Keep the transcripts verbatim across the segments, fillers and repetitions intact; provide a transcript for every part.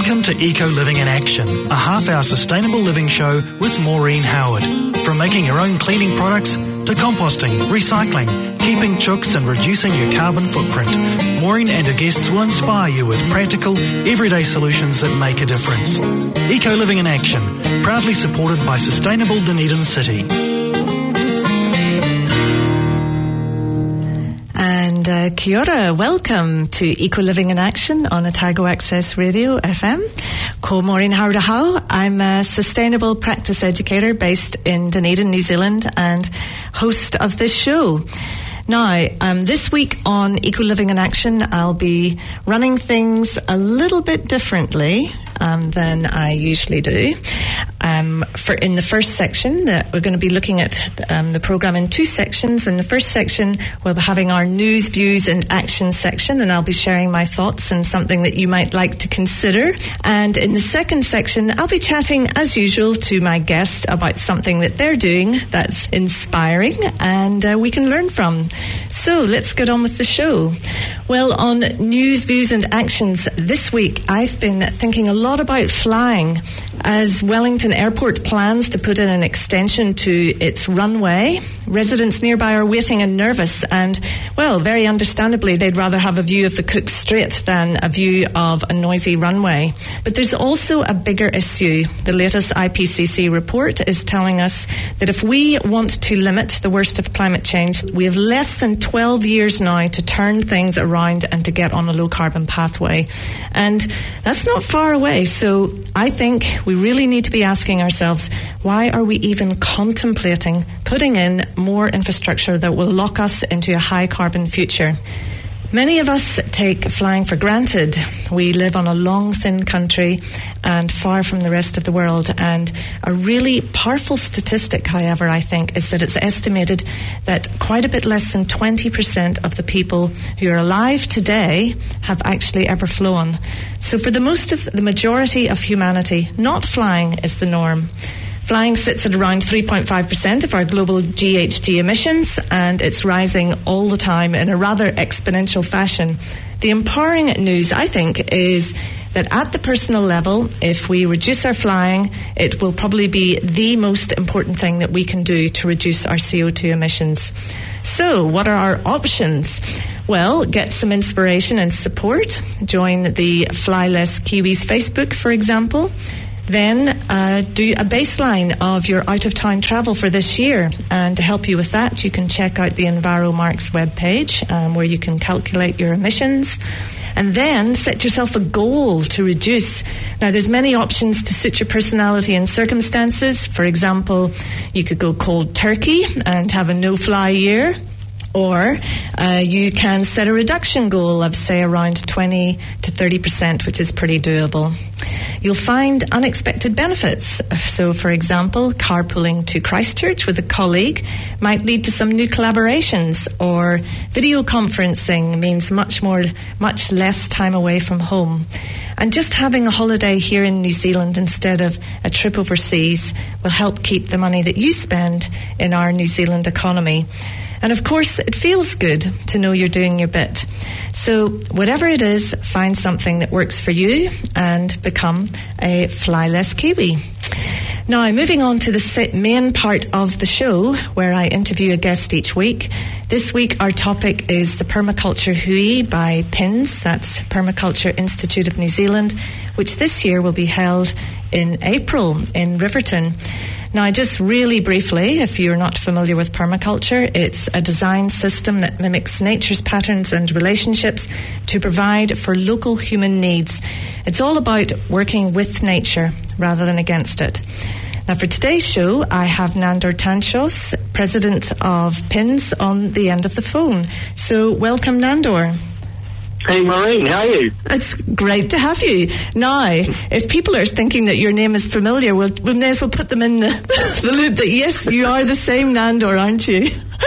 Welcome to Eco Living in Action, a half-hour sustainable living show with Maureen Howard. From making your own cleaning products to composting, recycling, keeping chooks and reducing your carbon footprint, Maureen and her guests will inspire you with practical, everyday solutions that make a difference. Eco Living in Action, proudly supported by Sustainable Dunedin City. And uh, kia ora, welcome to Eco Living in Action on Otago Access Radio F M. Ko Maureen Howard Ahau. I'm a sustainable practice educator based in Dunedin, New Zealand, and host of this show. Now, um, this week on Eco Living in Action, I'll be running things a little bit differently um, than I usually do. Um, for in the first section, uh, we're going to be looking at um, the programme in two sections. In the first section, we'll be having our news, views and action section, and I'll be sharing my thoughts and something that you might like to consider. And in the second section, I'll be chatting, as usual, to my guest about something that they're doing that's inspiring and uh, we can learn from. So let's get on with the show. Well, on news, views and actions this week, I've been thinking a lot about flying as Wellington Airport plans to put in an extension to its runway. Residents nearby are waiting and nervous, and, well, very understandably, they'd rather have a view of the Cook Strait than a view of a noisy runway. But there's also a bigger issue. The latest I P C C report is telling us that if we want to limit the worst of climate change, we have less than twelve years now to turn things around and to get on a low-carbon pathway. And that's not far away, so I think we really need to be asking ourselves, why are we even contemplating putting in more infrastructure that will lock us into a high-carbon future? Many of us take flying for granted. We live on a long, thin country and far from the rest of the world. And a really powerful statistic, however, I think, is that it's estimated that quite a bit less than twenty percent of the people who are alive today have actually ever flown. So for the most of the majority of humanity, not flying is the norm. Flying sits at around three point five percent of our global G H G emissions, and it's rising all the time in a rather exponential fashion. The empowering news, I think, is that at the personal level, if we reduce our flying, it will probably be the most important thing that we can do to reduce our C O two emissions. So, what are our options? Well, get some inspiration and support. Join the Fly Less Kiwis Facebook, for example. Then uh, do a baseline of your out-of-town travel for this year. And to help you with that, you can check out the EnviroMarks webpage, um, where you can calculate your emissions. And then set yourself a goal to reduce. Now, there's many options to suit your personality and circumstances. For example, you could go cold turkey and have a no-fly year. Or uh, you can set a reduction goal of, say, around twenty to thirty percent, which is pretty doable. You'll find unexpected benefits. So, for example, carpooling to Christchurch with a colleague might lead to some new collaborations, or video conferencing means much more, much less time away from home. And just having a holiday here in New Zealand instead of a trip overseas will help keep the money that you spend in our New Zealand economy. And of course, it feels good to know you're doing your bit. So whatever it is, find something that works for you and become a Fly Less Kiwi. Now, moving on to the main part of the show, where I interview a guest each week. This week, our topic is the Permaculture Hui by P I N Z, that's Permaculture Institute of New Zealand, which this year will be held in April in Riverton. Now, just really briefly, if you're not familiar with permaculture, it's a design system that mimics nature's patterns and relationships to provide for local human needs. It's all about working with nature rather than against it. Now, for today's show, I have Nandor Tanchos, president of P I N Z, on the end of the phone. So, welcome, Nandor. Hey, Maureen, how are you? It's great to have you. Now, if people are thinking that your name is familiar, we'll, we may as well put them in the, the loop that, yes, you are the same Nandor, aren't you?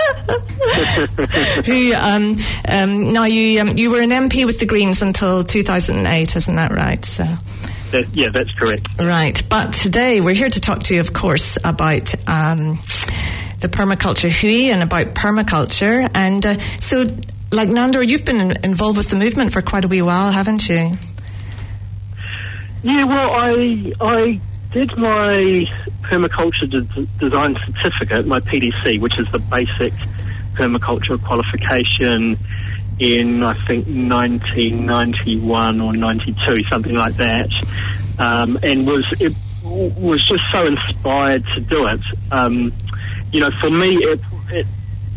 Who, um, um, now, you um, you were an M P with the Greens until two thousand eight, isn't that right? So. That, yeah, that's correct. Right, but today we're here to talk to you, of course, about um, the Permaculture Hui and about permaculture. And uh, so... Like Nandor, you've been in, involved with the movement for quite a wee while, haven't you? Yeah, well, I I did my permaculture de- design certificate, my P D C, which is the basic permaculture qualification, in I think nineteen ninety-one or ninety-two, something like that, um, and was it was just so inspired to do it. Um, you know, for me, it, it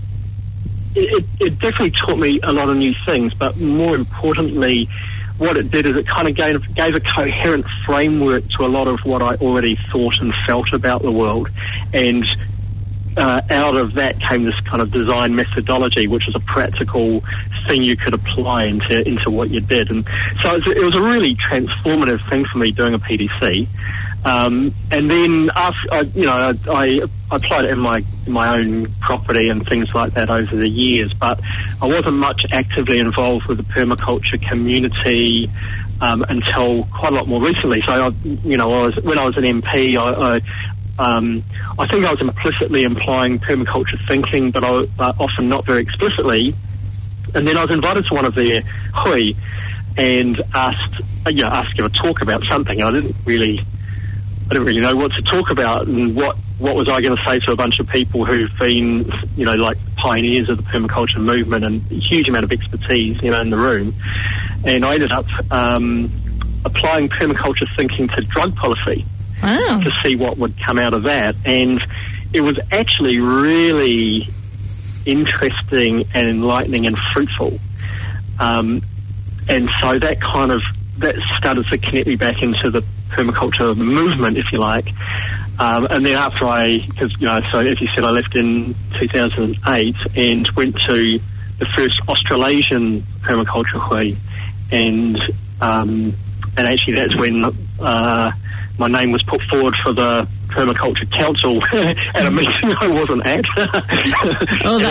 it it definitely taught me a lot of new things, but more importantly, what it did is it kind of gave, gave a coherent framework to a lot of what I already thought and felt about the world. And uh, out of that came this kind of design methodology, which was a practical thing you could apply into into what you did. And so it was, it was a really transformative thing for me doing a P D C. Um, and then after, I, you know, I, I applied it in my in my own property and things like that over the years, but I wasn't much actively involved with the permaculture community um, until quite a lot more recently. So, I, you know, I was, when I was an M P, I, I, um, I think I was implicitly implying permaculture thinking, but, I, but often not very explicitly. And then I was invited to one of their hui and asked, you know, asked to give a talk about something. I didn't really. I didn't really know what to talk about, and what, what was I going to say to a bunch of people who've been, you know, like pioneers of the permaculture movement and a huge amount of expertise, you know, in the room. And I ended up um, applying permaculture thinking to drug policy wow. to see what would come out of that. And it was actually really interesting and enlightening and fruitful. Um, and so that kind of, that started to connect me back into the permaculture movement, if you like. Um, and then after I, because, you know, so as you said, I left in two thousand eight and went to the first Australasian permaculture hui. And, um, and actually that's when uh, my name was put forward for the Permaculture Council at a meeting I wasn't at. Oh,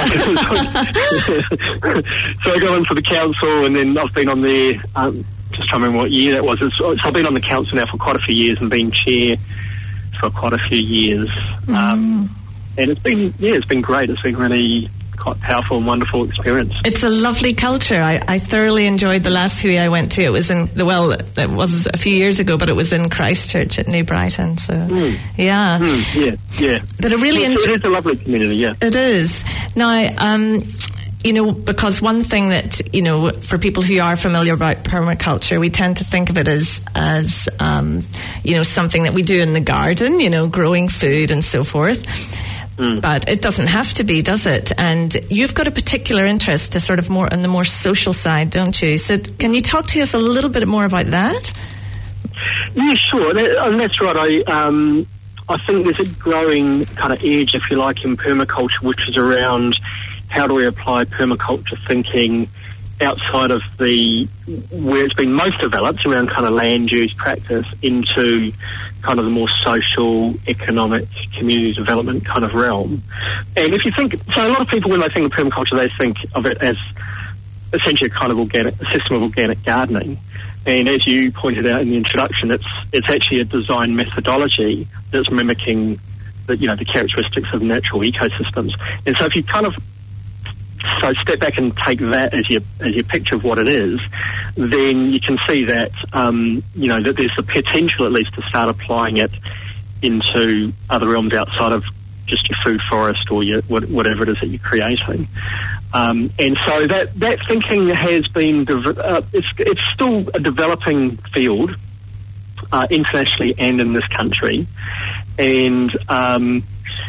so I got into the council, and then I've been on there, um, just trying to remember what year that was. It's, so I've been on the council now for quite a few years and been chair for quite a few years. Mm. Um, and it's been, yeah, it's been great. It's been really quite powerful and wonderful experience. It's a lovely culture. I, I thoroughly enjoyed the last hui I went to. It was in, well, it was a few years ago, but it was in Christchurch at New Brighton. So, mm. yeah. Mm, yeah, yeah. But a really it, inter- it is a lovely community, yeah. It is. Now, um, you know, because one thing that, you know, for people who are familiar about permaculture, we tend to think of it as, as um, you know, something that we do in the garden, you know, growing food and so forth. Mm. But it doesn't have to be, does it? And you've got a particular interest to sort of more on the more social side, don't you? So can you talk to us a little bit more about that? Yeah, sure. That, and that's right. I um, I think there's a growing kind of edge, if you like, in permaculture, which is around how do we apply permaculture thinking outside of the where it's been most developed around kind of land use practice into kind of the more social, economic, community development kind of realm. And if you think, so a lot of people when they think of permaculture, they think of it as essentially a kind of organic, a system of organic gardening. And as you pointed out in the introduction, it's it's actually a design methodology that's mimicking the, you know, the characteristics of natural ecosystems. And so if you kind of So step back and take that as your as your picture of what it is, then you can see that um, you know that there's the potential at least to start applying it into other realms outside of just your food forest or your whatever it is that you're creating. Um, and so that that thinking has been de- uh, it's it's still a developing field uh, internationally and in this country, and. Um,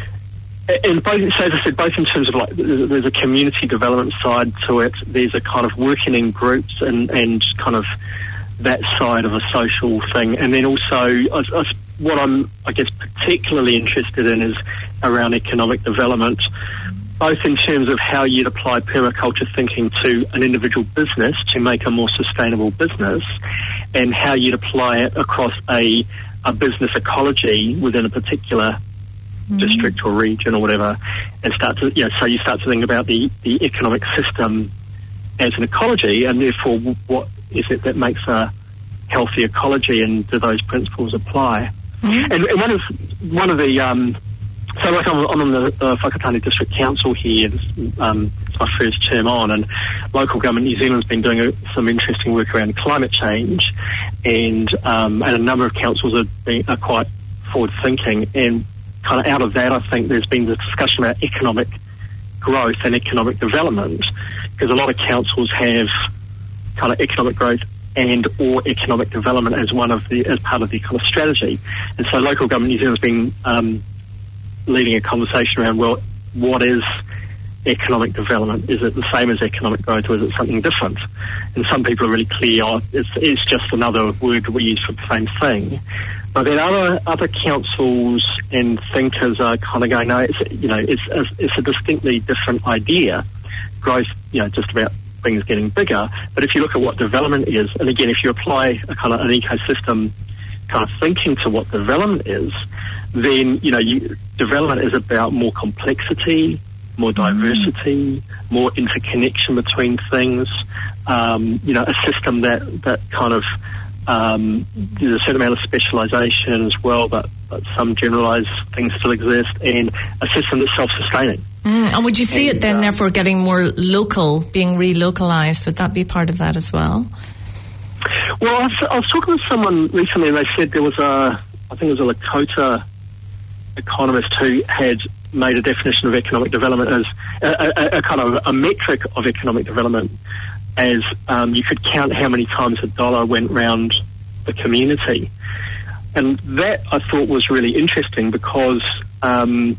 And both, so as I said, both in terms of like, there's a community development side to it. There's a kind of working in groups and, and kind of that side of a social thing. And then also, I, I, what I'm, I guess, particularly interested in is around economic development, both in terms of how you'd apply permaculture thinking to an individual business to make a more sustainable business, and how you'd apply it across a, a business ecology within a particular district or region or whatever, and start to, you know, so you start to think about the, the economic system as an ecology, and therefore what is it that makes a healthy ecology, and do those principles apply? Mm-hmm. And, and one of one of the um, so like I'm, I'm on the uh, Whakatane District Council here, this, um, my first term on, and local government New Zealand's been doing a, some interesting work around climate change, and um, and a number of councils are, being, are quite forward thinking, and kind of out of that I think there's been the discussion about economic growth and economic development, because a lot of councils have kind of economic growth and or economic development as one of the as part of the kind of strategy. And so local government New Zealand's been um, leading a conversation around, well, what is economic development? Is it the same as economic growth, or is it something different? And some people are really clear, oh, it's, it's just another word that we use for the same thing. But then other other councils and thinkers are kind of going, no, it's, you know, it's a, it's a distinctly different idea. Growth, you know, just about things getting bigger. But if you look at what development is, and again, if you apply a kind of an ecosystem kind of thinking to what development is, then, you know, you, development is about more complexity, more diversity, mm. more interconnection between things, um, you know, a system that, that kind of, um, there's a certain amount of specialisation as well, but, but some generalised things still exist, and a system that's self-sustaining. Mm, and would you see and, it then, uh, therefore, getting more local, being relocalised? Would that be part of that as well? Well, I was, I was talking with someone recently, and they said there was a, I think it was a Lakota economist who had made a definition of economic development as a, a, a kind of a metric of economic development as um, you could count how many times a dollar went round the community. And that, I thought, was really interesting because... Um,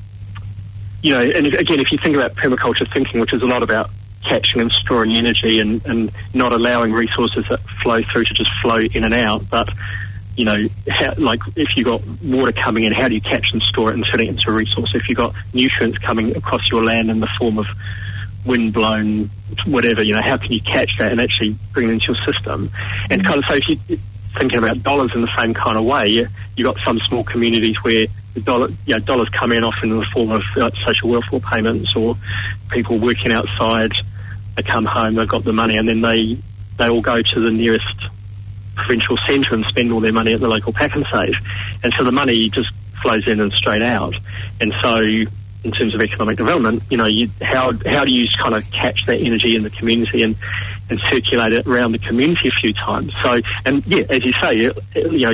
You know, and if, again, if you think about permaculture thinking, which is a lot about catching and storing energy and, and not allowing resources that flow through to just flow in and out, but, you know, how, like if you've got water coming in, how do you catch and store it and turn it into a resource? If you've got nutrients coming across your land in the form of wind-blown whatever, you know, how can you catch that and actually bring it into your system? And kind of so if you're thinking about dollars in the same kind of way, you, you've got some small communities where the dollar, you know, dollars come in often in the form of uh, social welfare payments, or people working outside. They come home, they've got the money, and then they they all go to the nearest provincial centre and spend all their money at the local pack and save. And so the money just flows in and straight out. And so, in terms of economic development, you know, you, how how do you kind of catch that energy in the community and and circulate it around the community a few times? So, and yeah, as you say, you, you know.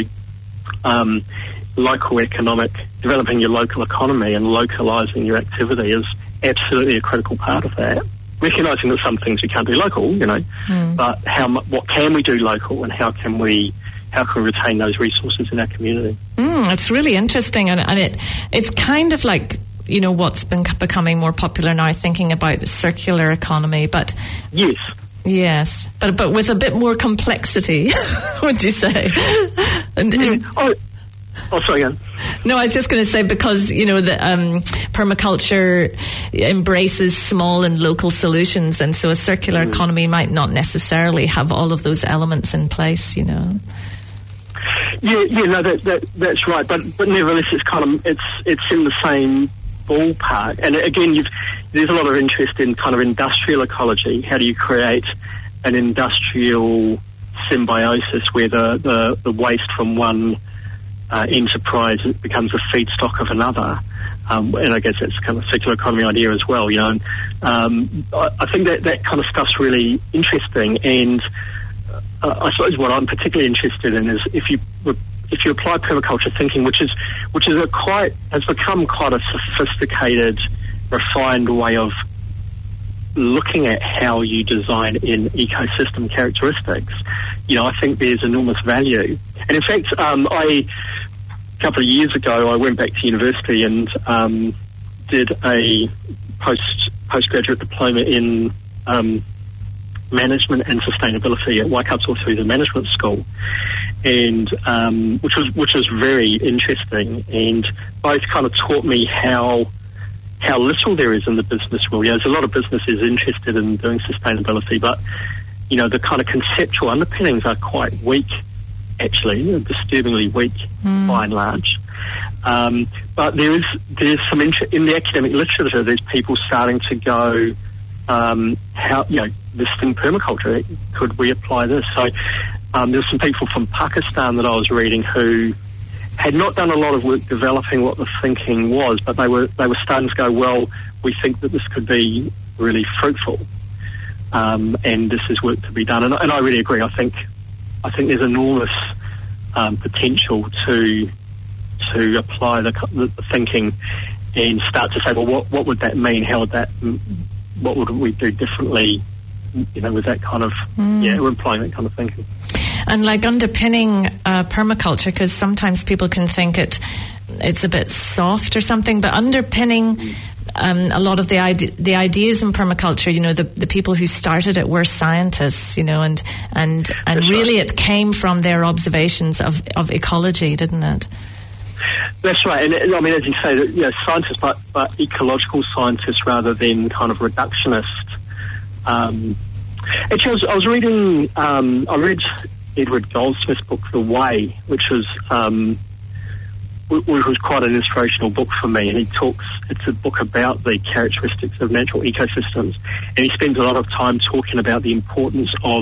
Um, local economic, developing your local economy and localising your activity is absolutely a critical part of that. Recognising that some things we can't do local, you know, mm. but how what can we do local, and how can we how can we retain those resources in our community? Mm, it's really interesting, and, and it it's kind of like, you know, what's been becoming more popular now, thinking about circular economy, but yes. Yes, but but with a bit more complexity, would you say? and, yeah. and oh. Oh, sorry, again. No, I was just going to say, because, you know, the um, permaculture embraces small and local solutions, and so a circular mm. economy might not necessarily have all of those elements in place, you know. Yeah, yeah, no, that, that that's right. But but nevertheless, it's kind of it's it's in the same ballpark. And again, you've, there's a lot of interest in kind of industrial ecology. How do you create an industrial symbiosis where the the, the waste from one Uh, enterprise becomes a feedstock of another, um, and I guess that's kind of a circular economy idea as well, you know. And, um, I, I think that that kind of stuff's really interesting, and uh, I suppose what I'm particularly interested in is if you if you apply permaculture thinking, which is which is a quite has become quite a sophisticated, refined way of looking at how you design in ecosystem characteristics. You know, I think there's enormous value. And in fact, um, I, a couple of years ago, I went back to university and um, did a post postgraduate diploma in um, management and sustainability at Waikato through the management school, and um, which was which was very interesting, and both kind of taught me how how little there is in the business world. You know, there's a lot of businesses interested in doing sustainability, but you know, the kind of conceptual underpinnings are quite weak, actually, you know, disturbingly weak mm. by and large. Um, but there is there's some interest in the academic literature. There's people starting to go, um, how you know, this thing permaculture, could we apply this? So um, there's some people from Pakistan that I was reading who had not done a lot of work developing what the thinking was, but they were they were starting to go, well, we think that this could be really fruitful. Um, and this is work to be done. And, and I really agree. I think I think there's enormous um, potential to to apply the, the thinking and start to say, well, what what would that mean? How would that? What would we do differently? You know, with that kind of mm. yeah, we're applying that kind of thinking. And like underpinning uh, permaculture, because sometimes people can think it it's a bit soft or something, but underpinning um, a lot of the ide- the ideas in permaculture, you know, the the people who started it were scientists, you know, and and and That's really right. it came from their observations of, of ecology, didn't it? That's right, and I mean, as you say, that, you know, scientists, but, but ecological scientists rather than kind of reductionist. Um, actually, I was, I was reading, um, I read Edward Goldsmith's book, The Way, which was um, which was quite an inspirational book for me. And he talks, it's a book about the characteristics of natural ecosystems, and he spends a lot of time talking about the importance of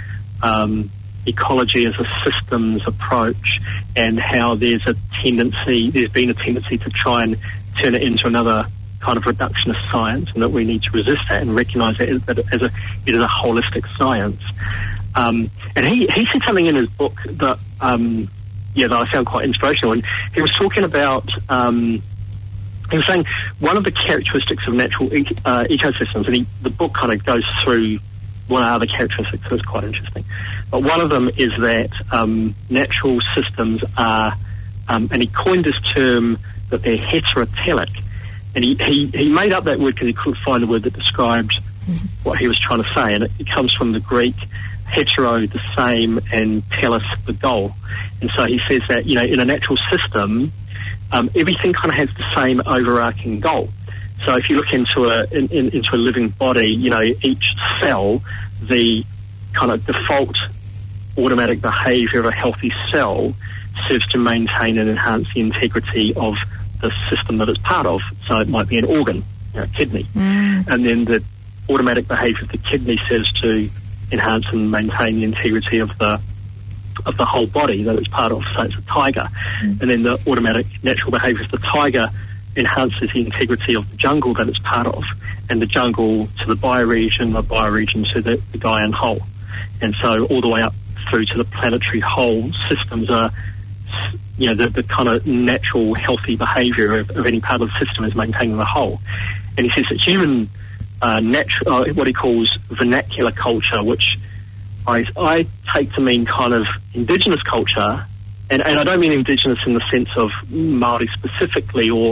um, ecology as a systems approach, and how there's a tendency, there's been a tendency to try and turn it into another kind of reductionist science, and that we need to resist that and recognise it as, as a it is a holistic science. Um, and he, he said something in his book that um, yeah that I found quite inspirational. And he was talking about um, he was saying one of the characteristics of natural e- uh, ecosystems, and he, the book kind of goes through what are the characteristics, so it's quite interesting. But one of them is that um, natural systems are, um, and he coined this term that they're heterotelic. And he, he, he made up that word because he couldn't find a word that described mm-hmm. what he was trying to say. And it, it comes from the Greek hetero, the same, and telos, the goal. And so he says that, you know, in a natural system, um, everything kind of has the same overarching goal. So if you look into a in, in, into a living body, you know, each cell, the kind of default automatic behaviour of a healthy cell serves to maintain and enhance the integrity of the system that it's part of. So it might be an organ, you know, a kidney. Mm. And then the automatic behaviour of the kidney serves to enhance and maintain the integrity of the of the whole body that it's part of. So it's a tiger. Mm. And then the automatic natural behaviour of the tiger enhances the integrity of the jungle that it's part of, and the jungle to the bioregion, the bioregion to the, the Gaian whole. And so all the way up through to the planetary whole systems are, you know, the, the kind of natural healthy behaviour of, of any part of the system is maintaining the whole. And he says that human, uh, natu- uh, what he calls vernacular culture, which I, I take to mean kind of indigenous culture. And, and I don't mean indigenous in the sense of Māori specifically, or,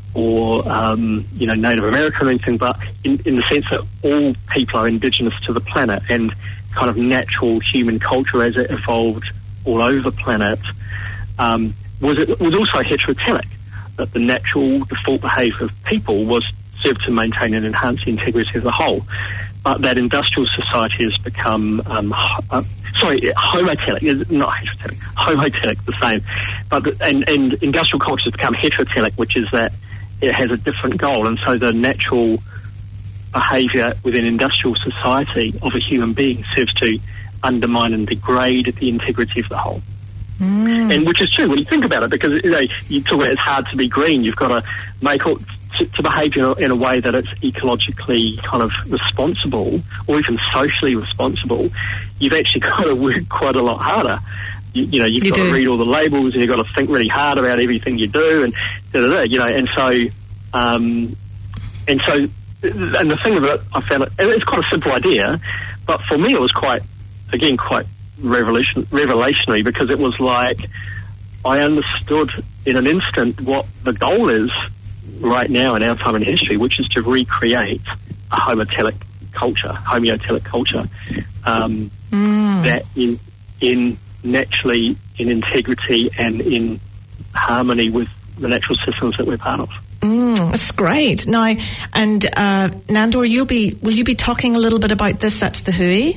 or um, you know, Native American or anything, but in, in the sense that all people are indigenous to the planet, and kind of natural human culture as it evolved all over the planet um, was it was also heterotelic. That the natural default behaviour of people was served to maintain and enhance the integrity of the whole, but that industrial society has become um, uh, sorry, homotelic, not heterotelic, homotelic, the same. But the, and, and industrial culture has become heterotelic, which is that it has a different goal. And so the natural behaviour within industrial society of a human being serves to undermine and degrade the integrity of the whole. Mm. And which is true when you think about it, because, you know, you talk about it's hard to be green. You've got to make all, to, to behave in a, in a way that it's ecologically kind of responsible, or even socially responsible. You've actually got to work quite a lot harder. You, you know, you've you got do. to read all the labels, and you've got to think really hard about everything you do, and da, da, da, you know, and so, um, and so, and the thing of it, I found it, it's quite a simple idea, but for me it was quite, again, quite revolution, revelationary, because it was like I understood in an instant what the goal is right now in our time in history, which is to recreate a homotelic culture, homeotelic culture, um, mm. that in in naturally in integrity and in harmony with the natural systems that we're part of. Mm, that's great. Now, and uh, Nandor, you'll be will you be talking a little bit about this at the Hui?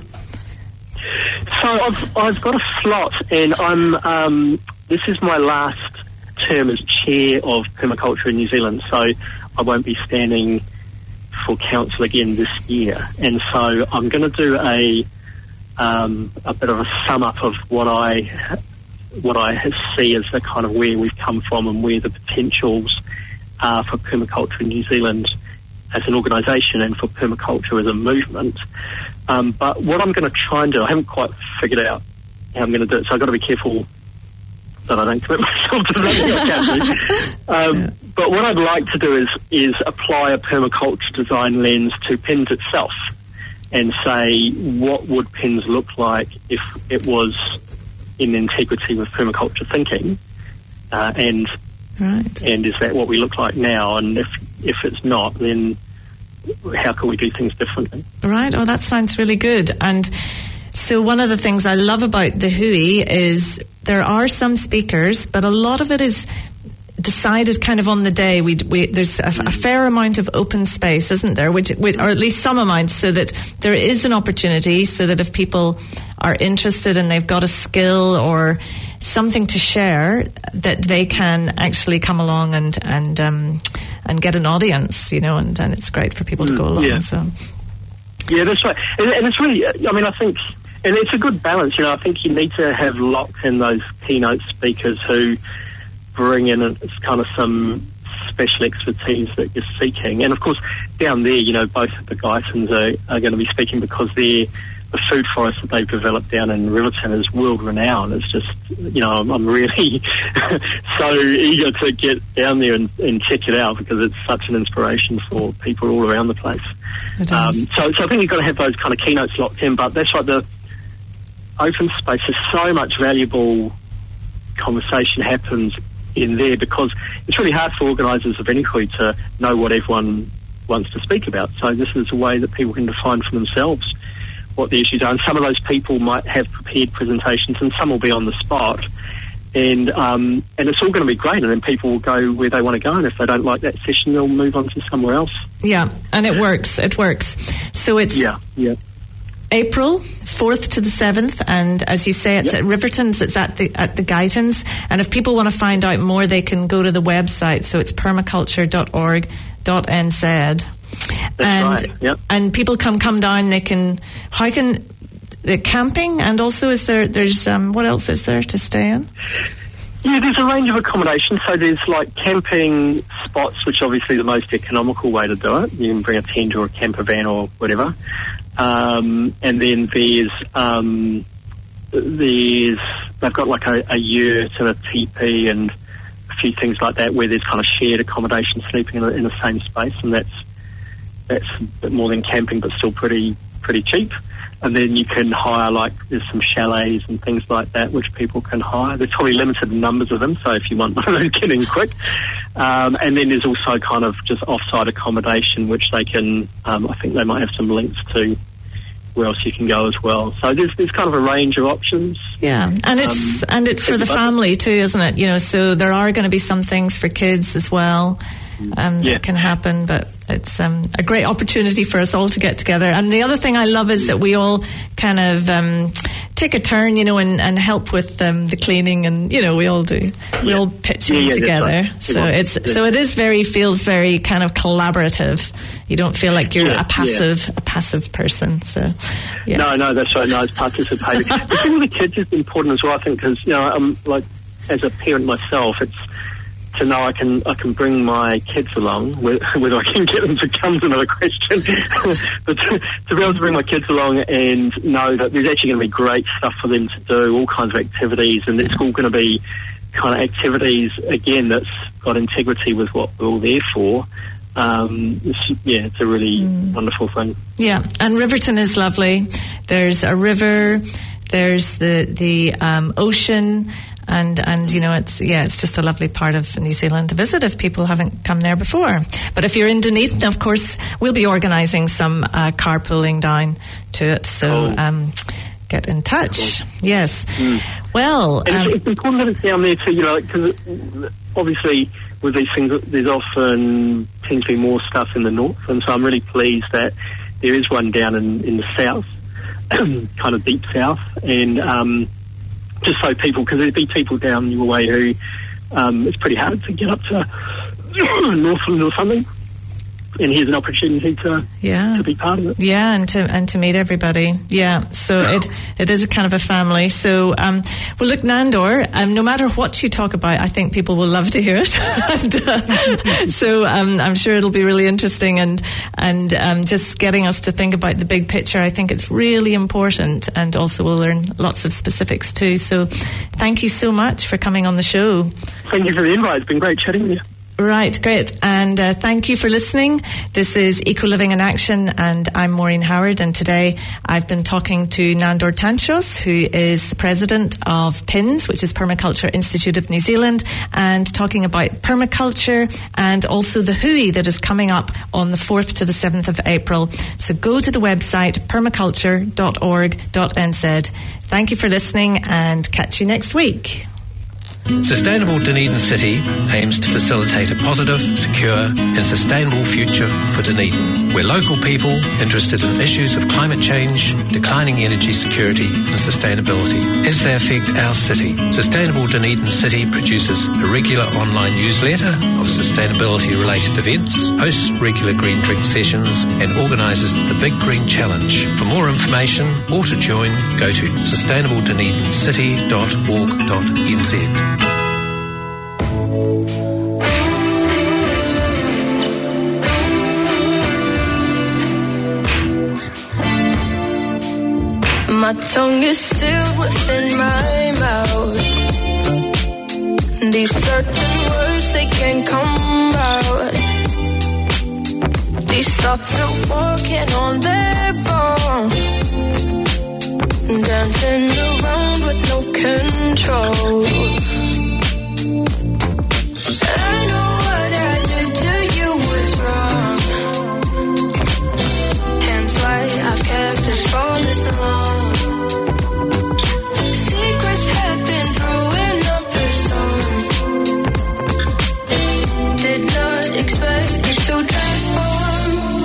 So I've I've got a slot, and I'm um, this is my last term as chair of permaculture in New Zealand. So I won't be standing for council again this year, and so I'm going to do a um, a bit of a sum up of what I what I see as the kind of where we've come from and where the potentials are for permaculture in New Zealand as an organisation and for permaculture as a movement. Um, but what I'm going to try and do, I haven't quite figured out how I'm going to do it, so I've got to be careful that I don't commit myself to something I can't do. Um, yeah. But what I'd like to do is is apply a permaculture design lens to Pins itself and say, what would Pins look like if it was in integrity with permaculture thinking? Uh, and right. and is that what we look like now? And if if it's not, then how can we do things differently? Right. Oh, that sounds really good. And so one of the things I love about the Hui is there are some speakers, but a lot of it is decided kind of on the day. We, we there's a, a fair amount of open space, isn't there? Which, which, or at least some amount, so that there is an opportunity, so that if people are interested and they've got a skill or something to share, that they can actually come along and and um, and get an audience, you know, and, and it's great for people to go along. Yeah. So. Yeah, that's right. And, and it's really, I mean, I think, and it's a good balance, you know, I think you need to have locked in those keynote speakers who bring in a, kind of some special expertise that you're seeking. And of course, down there, you know, both of the Geissens are, are going to be speaking because they're, the food forest that they've developed down in Riverton is world renowned. It's just, you know, I'm, I'm really so eager to get down there and, and check it out because it's such an inspiration for people all around the place. Um, so, so I think you've got to have those kind of keynotes locked in, but that's right, the open space, there's so much valuable conversation happens in there because it's really hard for organisers of any Hui to know what everyone wants to speak about. So this is a way that people can define for themselves what the issues are, and some of those people might have prepared presentations and some will be on the spot, and um, and it's all going to be great, and then people will go where they want to go, and if they don't like that session they'll move on to somewhere else. Yeah, and it works, it works. So it's yeah, yeah. April fourth to the seventh, and as you say, it's yep. at Riverton's, it's at the at the Geissens, and if people want to find out more they can go to the website, so it's permaculture dot org dot n z. That's and right. Yep. and people come come down. They can how can the camping, and also is there there's um, what else is there to stay in? Yeah, there's a range of accommodation. So there's like camping spots, which are obviously the most economical way to do it. You can bring a tent or a camper van or whatever, um, and then there's um, there's they've got like a, a yurt and a teepee and a few things like that where there's kind of shared accommodation, sleeping in, a, in the same space, and that's that's a bit more than camping, but still pretty pretty cheap. And then you can hire, like, there's some chalets and things like that which people can hire. There's probably limited numbers of them, so if you want one of those, get in quick. Um, and then there's also kind of just off-site accommodation, which they can, um, I think they might have some links to where else you can go as well. So there's there's kind of a range of options. Yeah, and it's um, and it's for the family too, isn't it? You know, so there are going to be some things for kids as well. Um, yeah. that can happen, but it's um, a great opportunity for us all to get together. And the other thing I love is that we all kind of um, take a turn, you know, and, and help with um, the cleaning, and you know, we all do. We yeah. all pitch yeah, in yeah, together. Right. So it's yeah. so it is very feels very kind of collaborative. You don't feel like you're yeah, a passive yeah. a passive person. So yeah. no, no, that's right. No, it's participating. The thing with the kids is important as well, I think, because you know, I'm like as a parent myself, it's. To know I can I can bring my kids along, whether I can get them to come is another question. But to, to be able to bring my kids along and know that there's actually going to be great stuff for them to do, all kinds of activities, and it's all going to be kind of activities again that's got integrity with what we're all there for. Um, it's, yeah, it's a really mm. wonderful thing. Yeah, and Riverton is lovely. There's a river. There's the the um, ocean. And, and you know, it's, yeah, it's just a lovely part of New Zealand to visit if people haven't come there before. But if you're in Dunedin, of course, we'll be organising some uh, carpooling down to it. So cool. um, get in touch. Cool. Yes. Mm. Well... And um, it's, it's important that it's down there too, you know, because obviously with these things, there's often tends to be more stuff in the north. And so I'm really pleased that there is one down in, in the south, kind of deep south. And... Um, just so people, because there'd be people down your way who um, it's pretty hard to get up to Northland or something. and here's an opportunity to yeah. to be part of it. Yeah, and to and to meet everybody. Yeah, so it it is a kind of a family. So, um, well, look, Nandor, um, no matter what you talk about, I think people will love to hear it. and, uh, so um, I'm sure it'll be really interesting, and and um, just getting us to think about the big picture. I think it's really important, and also we'll learn lots of specifics too. So, thank you so much for coming on the show. Thank you for the invite. It's been great chatting with you. Right, great. And uh, thank you for listening. This is Eco Living in Action, and I'm Maureen Howard, and today I've been talking to Nandor Tantros, who is the president of P I N S, which is Permaculture Institute of New Zealand, and talking about permaculture and also the Hui that is coming up on the fourth to the seventh of April. So go to the website permaculture dot org dot n z. Thank you for listening, and catch you next week. Sustainable Dunedin City aims to facilitate a positive, secure and sustainable future for Dunedin, where local people interested in issues of climate change, declining energy security and sustainability as they affect our city. Sustainable Dunedin City produces a regular online newsletter of sustainability-related events, hosts regular green drink sessions and organises the Big Green Challenge. For more information or to join, go to sustainable dunedin city dot org dot n z. My tongue is sealed within my mouth. These certain words, they can't come out. These thoughts are walking on their own, dancing around with no control. I know what I did to you was wrong, hence why I've kept it for this long. Secrets have been brewing up this song. Did not expect it to transform.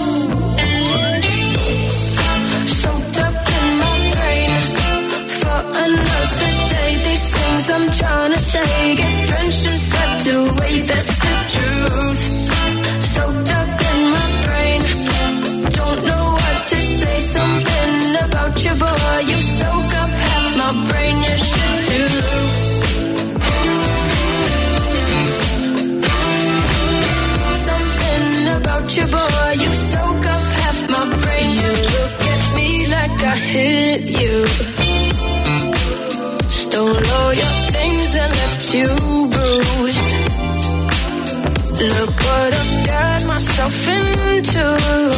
Soaked up in my brain for another day. These things I'm trying to say get drenched and swept away. That's the truth. Soaked up in my brain, don't know what to say. Something about you, boy, you soak up half my brain. You should do. Something about you, boy, you soak up half my brain. You look at me like I hit you, stole all your things and left you bruised. Look what I've got myself into.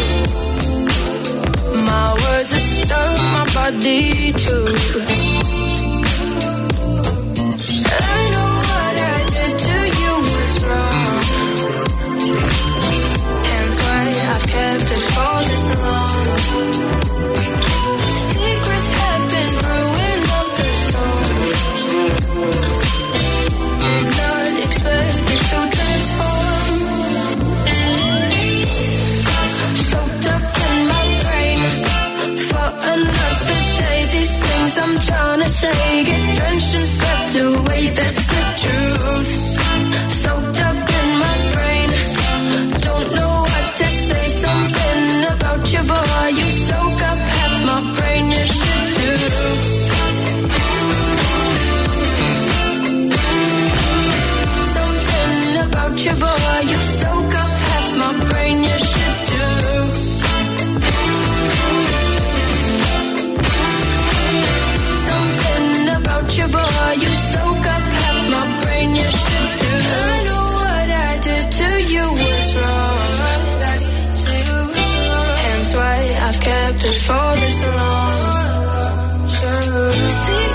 My words are stuck, my body too. I know what I did to you was wrong, hence why I've kept it for this long. Secrets have been brewing up this song. Did not expect it to transform. Soaked up in my brain for another day. These things I'm trying to say get drenched and swept away. That's the truth. Soaked up in my brain, don't know what to say. Something about you, boy, you soak up half my brain. You should do. Something about you, boy, you soak up half my brain. You should do. Something about you, boy, you soak up half my brain. You should do. I know what I did to you was wrong, hence why I've kept it for this long. See